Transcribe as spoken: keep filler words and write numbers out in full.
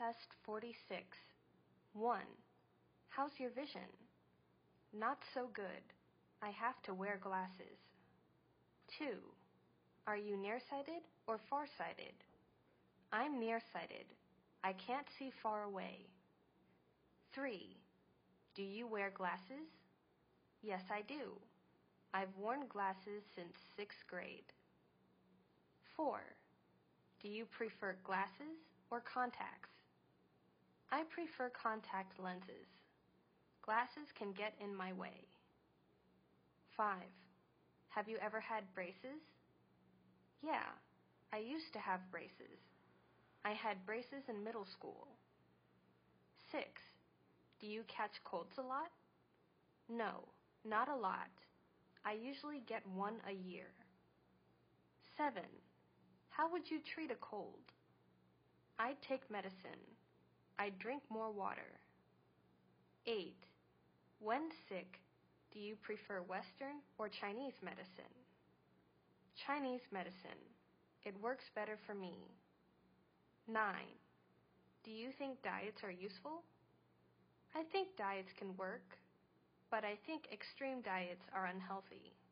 Test forty-six. one. How's your vision? Not so good. I have to wear glasses. two. Are you nearsighted or farsighted? I'm nearsighted. I can't see far away. three. Do you wear glasses? Yes, I do. I've worn glasses since sixth grade. four. Do you prefer glasses or contacts? I prefer contact lenses. Glasses can get in my way. five. Have you ever had braces? Yeah, I used to have braces. I had braces in middle school. six. Do you catch colds a lot? No, not a lot. I usually get one a year. seven. How would you treat a cold? I'd take medicine. I'd drink more water. eight. When sick, do you prefer Western or Chinese medicine? Chinese medicine. It works better for me. nine. Do you think diets are useful? I think diets can work, but I think extreme diets are unhealthy.